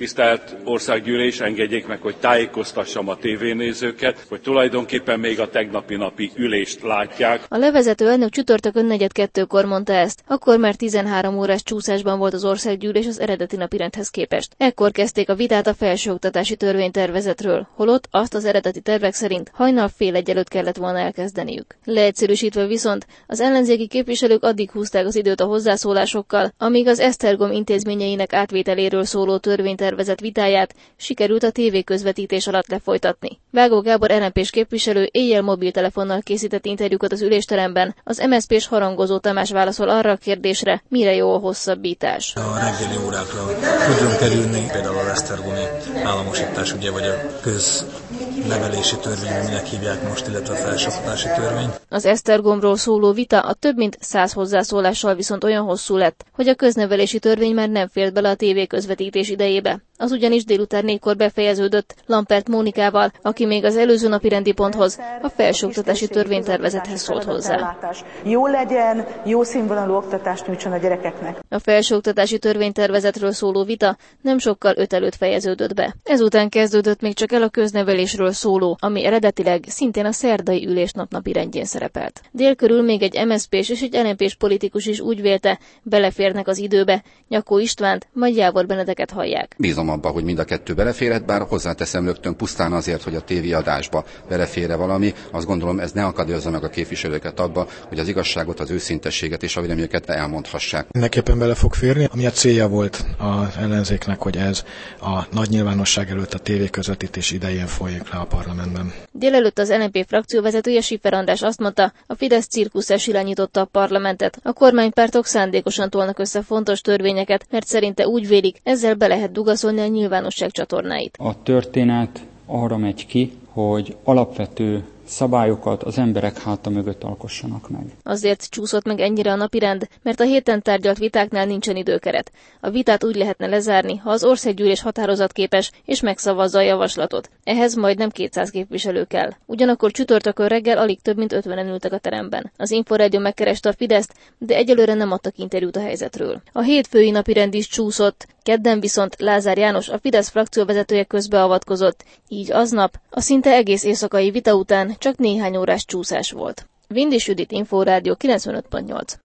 Tisztelt Országgyűlés, engedjék meg, hogy tájékoztassam a tévénézőket, hogy tulajdonképpen még a tegnapi napi ülést látják. A levezető elnök csütörtökön 4:02-kor mondta ezt, akkor már 13 órás csúszásban volt az Országgyűlés az eredeti napirendhez képest. Ekkor kezdték a vitát a felsőoktatási törvénytervezetről, holott azt az eredeti tervek szerint hajnal fél egy előtt kellett volna elkezdeniük. Leegyszerűsítve viszont az ellenzéki képviselők addig húzták az időt a hozzászólásokkal, amíg az Esztergom intézményeinek átvételéről szóló törvénytervezet vitáját sikerült a tévéközvetítés alatt lefolytatni. Vágó Gábor LMP-s képviselő éjjel mobiltelefonnal készített interjúkat az ülésteremben, az MSZP-s Harangozó Tamás válaszol arra a kérdésre, mire jó a hosszabbítás. A reggeli órákra tudjon kerülni, például az esztergomi államosítás, ugye, vagy a köznevelési törvény, aminek hívják most, illetve a felsőoktatási törvény. Az Esztergomról szóló vita a több mint 100 hozzászólással viszont olyan hosszú lett, hogy a köznevelési törvény már nem fért bele a tévéközvetítés idejébe. Az ugyanis délután 4-kor befejeződött Lampert Mónikával, aki még az előző napi rendi ponthoz, a felsőoktatási törvénytervezethez szólt hozzá. Jó legyen, jó színvonalú oktatást nyújtson a gyerekeknek. A felsőoktatási törvénytervezetről szóló vita nem sokkal 5 előtt fejeződött be. Ezután kezdődött még csak el a köznevelésről szóló, ami eredetileg szintén a szerdai ülésnap napirendjén szerepelt. Dél körül még egy MSZP-s és egy LMP-s politikus is úgy vélte, beleférnek az időbe, Nyakó Istvánt, majd Jávor Benedeket hallják. Bízom abba, hogy mind a kettő beleférhet, bár hozzáteszem rögtön pusztán azért, hogy a tévéadásba beleférje valami. Azt gondolom, ez ne akadályozza meg a képviselőket abba, hogy az igazságot, az őszintességet és a véleményeket elmondhassák. Mindenképpen bele fog férni, ami a célja volt az ellenzéknek, hogy ez a nagy nyilvánosság előtt a tévéközvetítés idején folyik le a parlamentben. Délelőtt az LNP frakcióvezetője Schiffer András azt mondta, a Fidesz cirkusszel irányította a parlamentet. A kormánypártok szándékosan tolnak össze fontos törvényeket, mert szerinte úgy vélik, ezzel be lehet dugaszolni a nyilvánosság csatornáit. A történet arra megy ki, hogy alapvető szabályokat az emberek háta mögött alkossanak meg. Azért csúszott meg ennyire a napirend, mert a héten tárgyalt vitáknál nincsen időkeret. A vitát úgy lehetne lezárni, ha az Országgyűlés határozatképes és megszavazza a javaslatot. Ehhez majdnem 200 képviselő kell. Ugyanakkor csütörtökön reggel alig több mint 50-en ültek a teremben. Az Inforádió megkereste a Fideszt, de egyelőre nem adtak interjút a helyzetről. A hétfői napirend is csúszott, kedden viszont Lázár János, a Fidesz frakcióvezetője közbeavatkozott, így aznap a szinte egész éjszakai vita után csak néhány órás csúszás volt. Vindi Judit, Inforádió 95.8.